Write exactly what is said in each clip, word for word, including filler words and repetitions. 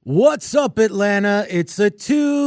What's up, Atlanta? It's a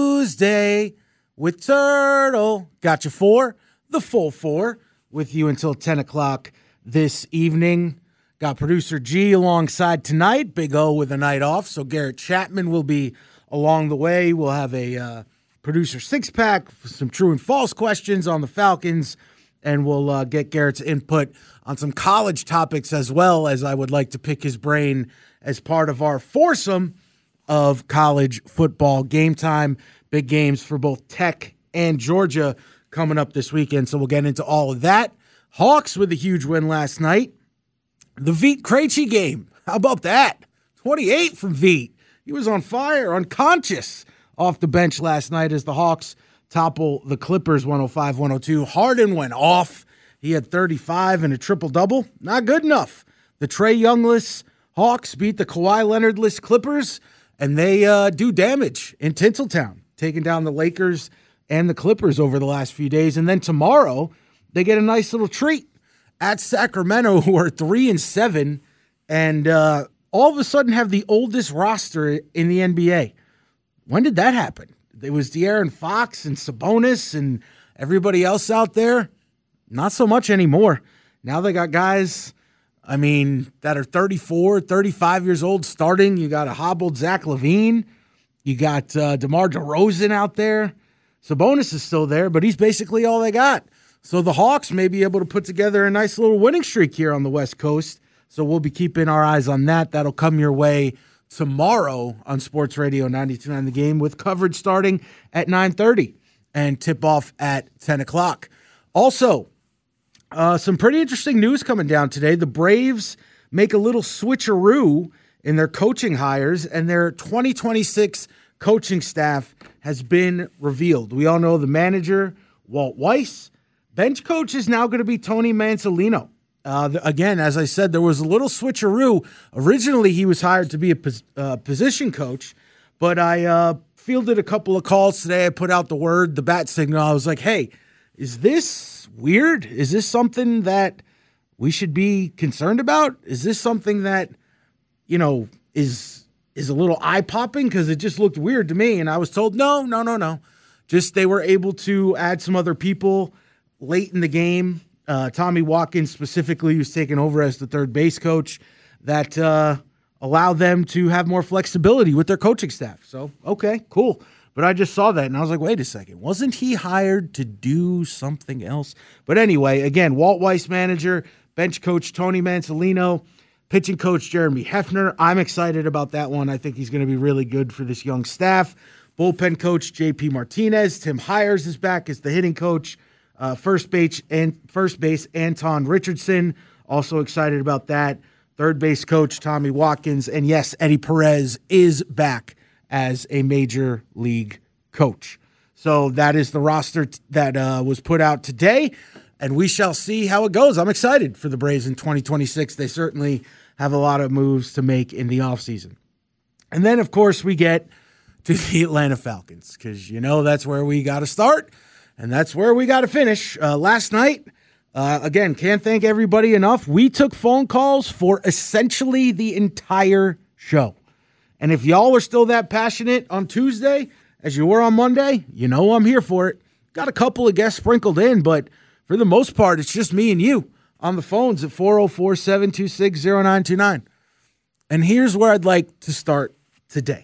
Tuesday with Turtle. Got you for the full four with you until ten o'clock this evening. Got producer G alongside tonight. Big O with a night off, so Garrett Chapman will be along the way. We'll have a uh, producer six-pack, some true and false questions on the Falcons, and we'll uh, get Garrett's input on some college topics as well, as I would like to pick his brain as part of our foursome of college football game time. Big games for both Tech and Georgia coming up this weekend, so we'll get into all of that. Hawks with a huge win last night. The Veet Krejci game, how about that? twenty-eight from Veet. He was on fire, unconscious off the bench last night as the Hawks topple the Clippers one oh five one oh two. Harden went off. He had thirty-five and a triple-double. Not good enough. The Trae Youngless Hawks beat the Kawhi Leonard-less Clippers, and they uh, do damage in Tinseltown, taking down the Lakers and the Clippers over the last few days. And then tomorrow, they get a nice little treat at Sacramento, who are three and seven, and uh, all of a sudden have the oldest roster in the N B A. When did that happen? It was De'Aaron Fox and Sabonis and everybody else out there. Not so much anymore. Now they got guys, I mean, that are thirty-four, thirty-five years old starting. You got a hobbled Zach LaVine. You got uh, DeMar DeRozan out there. Sabonis is still there, but he's basically all they got. So the Hawks may be able to put together a nice little winning streak here on the West Coast. So we'll be keeping our eyes on that. That'll come your way tomorrow on Sports Radio ninety-two point nine The Game, with coverage starting at nine thirty and tip-off at ten o'clock. Also, uh, some pretty interesting news coming down today. The Braves make a little switcheroo in their coaching hires, and their twenty twenty-six coaching staff has been revealed. We all know the manager, Walt Weiss. Bench coach is now going to be Tony Mansolino. Uh, the, again, as I said, there was a little switcheroo. Originally, he was hired to be a pos- uh, position coach, but I uh, fielded a couple of calls today. I put out the word, the bat signal. I was like, hey, is this weird? Is this something that we should be concerned about? Is this something that, you know, is is a little eye-popping? Because it just looked weird to me. And I was told, no, no, no, no. Just they were able to add some other people late in the game. Uh, Tommy Watkins specifically, who's taken over as the third base coach, that uh, allow them to have more flexibility with their coaching staff. So, okay, cool. But I just saw that, and I was like, wait a second. Wasn't he hired to do something else? But anyway, again, Walt Weiss manager, bench coach Tony Mansolino, pitching coach Jeremy Hefner. I'm excited about that one. I think he's going to be really good for this young staff. Bullpen coach J P Martinez. Tim Hires is back as the hitting coach. Uh, first base and first base Anton Richardson, also excited about that. Third base coach Tommy Watkins, and yes, Eddie Perez is back as a major league coach. So that is the roster t- that uh, was put out today, and we shall see how it goes. I'm excited for the Braves in twenty twenty-six. They certainly have a lot of moves to make in the offseason. And then, of course, we get to the Atlanta Falcons, because you know that's where we got to start. And that's where we got to finish. Uh, last night, uh, again, can't thank everybody enough. We took phone calls for essentially the entire show. And if y'all are still that passionate on Tuesday as you were on Monday, you know I'm here for it. Got a couple of guests sprinkled in, but for the most part, it's just me and you on the phones at four oh four, seven two six, oh nine two nine. And here's where I'd like to start today.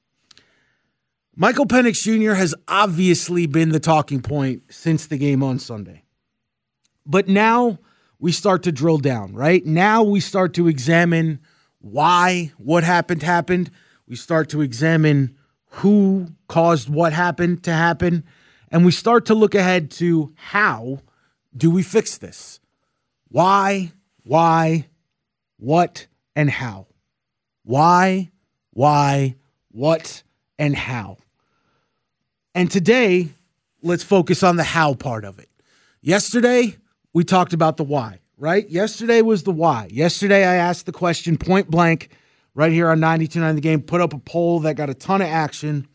Michael Penix Junior has obviously been the talking point since the game on Sunday. But now we start to drill down, right? Now we start to examine why what happened happened. We start to examine who caused what happened to happen. And we start to look ahead to how do we fix this? Why, why, what, and how? Why, why, what, and how? And today, let's focus on the how part of it. Yesterday, we talked about the why, right? Yesterday was the why. Yesterday, I asked the question point blank right here on ninety-two point nine The Game, put up a poll that got a ton of action.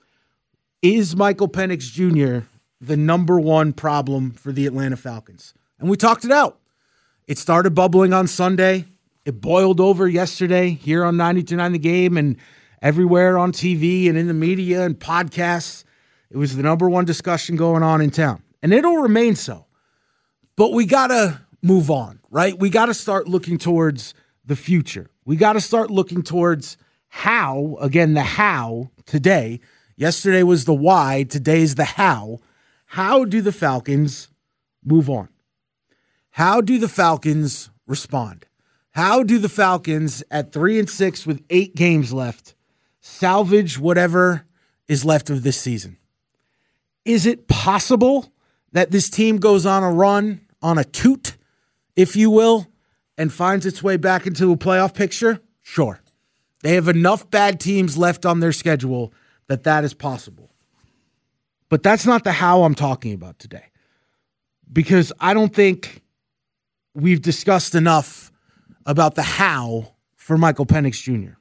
Is Michael Penix Junior the number one problem for the Atlanta Falcons? And we talked it out. It started bubbling on Sunday. It boiled over yesterday here on ninety-two point nine The Game, and everywhere on T V and in the media and podcasts. It was the number one discussion going on in town, and it'll remain so. But we got to move on, right? We got to start looking towards the future. We got to start looking towards how, again, the how today. Yesterday was the why, today's the how. How do the Falcons move on? How do the Falcons respond? How do the Falcons at three and six with eight games left salvage whatever is left of this season? Is it possible that this team goes on a run, on a toot, if you will, and finds its way back into a playoff picture? Sure. They have enough bad teams left on their schedule that that is possible. But that's not the how I'm talking about today, because I don't think we've discussed enough about the how for Michael Penix Junior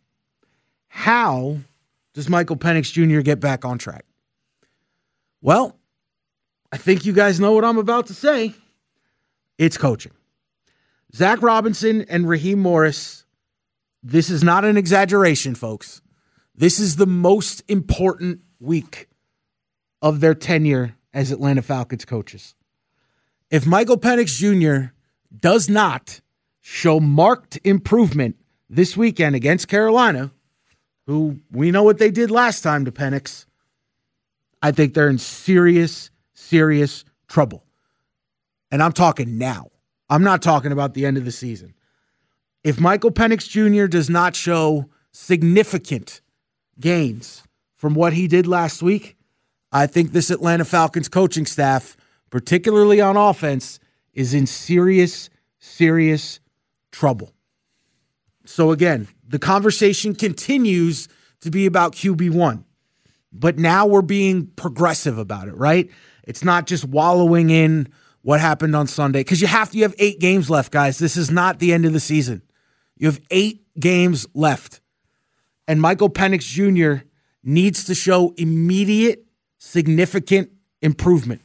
How does Michael Penix Junior get back on track? Well, I think you guys know what I'm about to say. It's coaching. Zach Robinson and Raheem Morris, this is not an exaggeration, folks. This is the most important week of their tenure as Atlanta Falcons coaches. If Michael Penix Junior does not show marked improvement this weekend against Carolina, who we know what they did last time to Penix, I think they're in serious, serious trouble. And I'm talking now. I'm not talking about the end of the season. If Michael Penix Junior does not show significant gains from what he did last week, I think this Atlanta Falcons coaching staff, particularly on offense, is in serious, serious trouble. So again, the conversation continues to be about Q B one, but now we're being progressive about it, right? It's not just wallowing in what happened on Sunday, because you have to, you have eight games left, guys. This is not the end of the season. You have eight games left. And Michael Penix Junior needs to show immediate, significant improvement.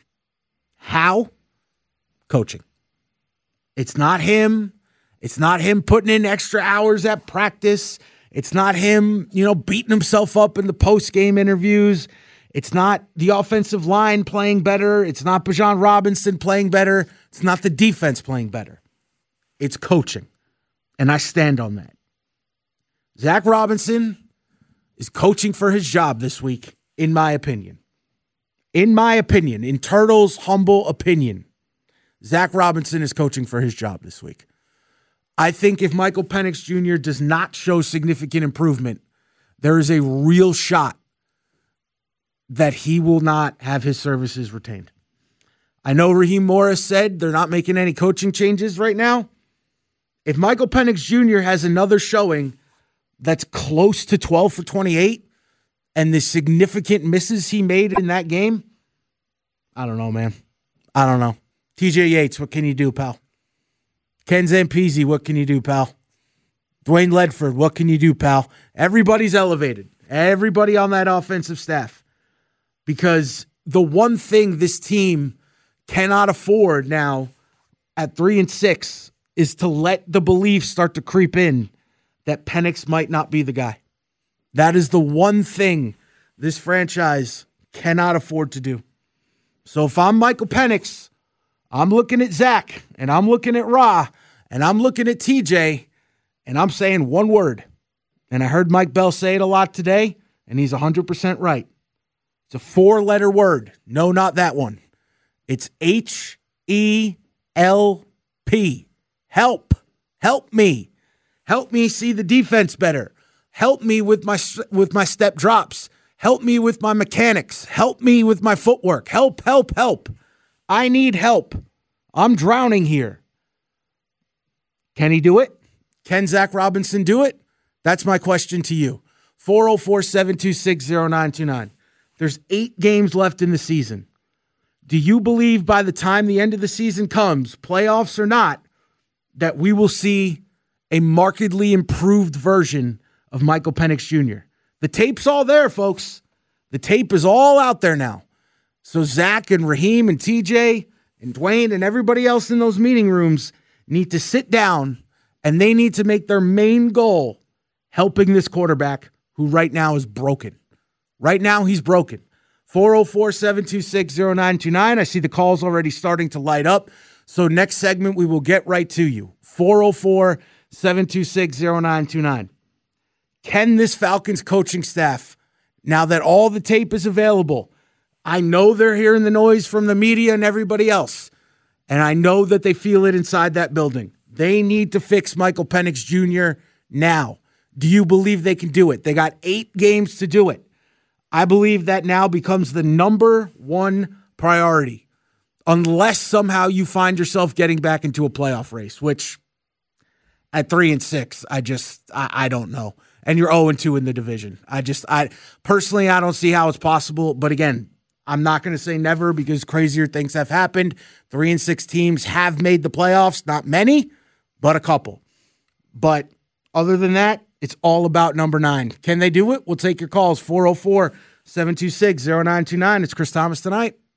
How? Coaching. It's not him. It's not him putting in extra hours at practice. It's not him, you know, beating himself up in the post-game interviews. It's not the offensive line playing better. It's not Bijan Robinson playing better. It's not the defense playing better. It's coaching. And I stand on that. Zach Robinson is coaching for his job this week, in my opinion. In my opinion, in Turtle's humble opinion, Zach Robinson is coaching for his job this week. I think if Michael Penix Junior does not show significant improvement, there is a real shot that he will not have his services retained. I know Raheem Morris said they're not making any coaching changes right now. If Michael Penix Junior has another showing that's close to twelve for twenty-eight and the significant misses he made in that game, I don't know, man. I don't know. T J Yates, what can you do, pal? Ken Zampese, what can you do, pal? Dwayne Ledford, what can you do, pal? Everybody's elevated. Everybody on that offensive staff. Because the one thing this team cannot afford now at three and six is to let the belief start to creep in that Penix might not be the guy. That is the one thing this franchise cannot afford to do. So if I'm Michael Penix, I'm looking at Zach, and I'm looking at Ra, and I'm looking at T J, and I'm saying one word. And I heard Mike Bell say it a lot today, and he's one hundred percent right. It's a four-letter word. No, not that one. It's H E L P. Help. Help me. Help me see the defense better. Help me with my with my step drops. Help me with my mechanics. Help me with my footwork. Help, help, help. I need help. I'm drowning here. Can he do it? Can Zach Robinson do it? That's my question to you. four oh four, seven two six, oh nine two nine. There's eight games left in the season. Do you believe by the time the end of the season comes, playoffs or not, that we will see a markedly improved version of Michael Penix Junior? The tape's all there, folks. The tape is all out there now. So Zach and Raheem and T J and Dwayne and everybody else in those meeting rooms need to sit down, and they need to make their main goal helping this quarterback who right now is broken. Right now, he's broken. four oh four, seven two six, oh nine two nine. I see the calls already starting to light up. So next segment, we will get right to you. four oh four, seven two six, oh nine two nine. Can this Falcons coaching staff, now that all the tape is available, I know they're hearing the noise from the media and everybody else, and I know that they feel it inside that building. They need to fix Michael Penix Junior now. Do you believe they can do it? They got eight games to do it. I believe that now becomes the number one priority, unless somehow you find yourself getting back into a playoff race, which at three and six, I just, I, I don't know. And you're oh and two in the division. I just, I personally, I don't see how it's possible. But again, I'm not going to say never because crazier things have happened. Three and six teams have made the playoffs. Not many, but a couple. But other than that, it's all about number nine. Can they do it? We'll take your calls. four oh four, seven two six, oh nine two nine. It's Chris Thomas tonight.